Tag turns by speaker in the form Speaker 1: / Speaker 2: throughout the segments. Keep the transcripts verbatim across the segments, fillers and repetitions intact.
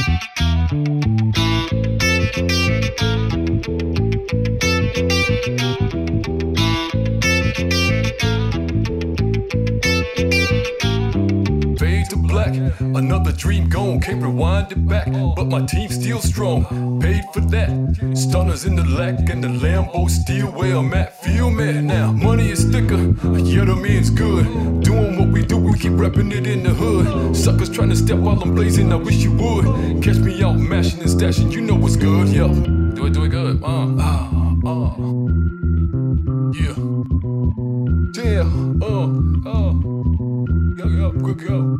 Speaker 1: Another dream gone, can't rewind it back, but my team's still strong, paid for that. Stunners in the lack and the Lambo still where I'm at. Feel me now, money is thicker, yeah the man's good. Doing what we do, we keep rapping it in the hood. Suckers trying to step while I'm blazing, I wish you would. Catch me out mashing and stashing, you know what's good, yeah. Do it, do it good, uh, uh, uh. Yeah. Yeah, uh, uh. Yo, yo, quick, yo.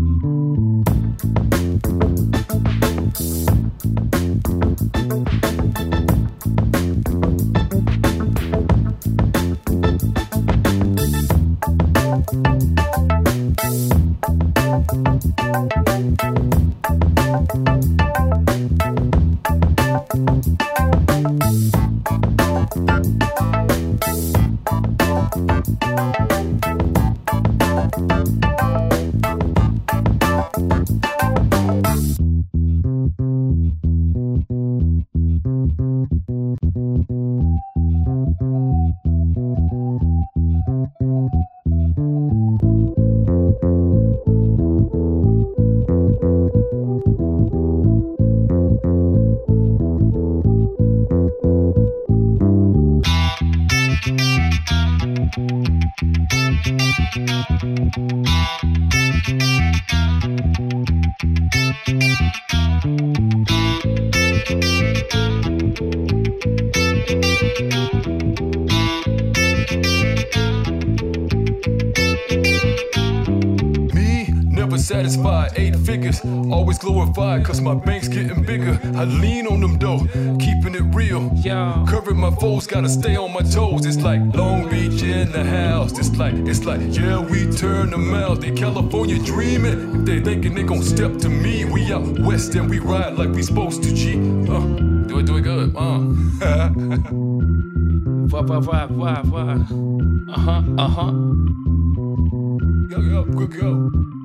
Speaker 1: Satisfied, eight figures, always glorified, cause my bank's getting bigger. I lean on them though, keeping it real. Yeah. Covering my foes, gotta stay on my toes. It's like Long Beach in the house. It's like, it's like, yeah, we turn them out. They California dreaming. If they thinking they gon' step to me, we out west and we ride like we supposed to, G. Uh, do it, do it good, uh. Wah, wah, wah, wah, wah. Uh-huh, uh-huh. Yo, yo, quick, yo.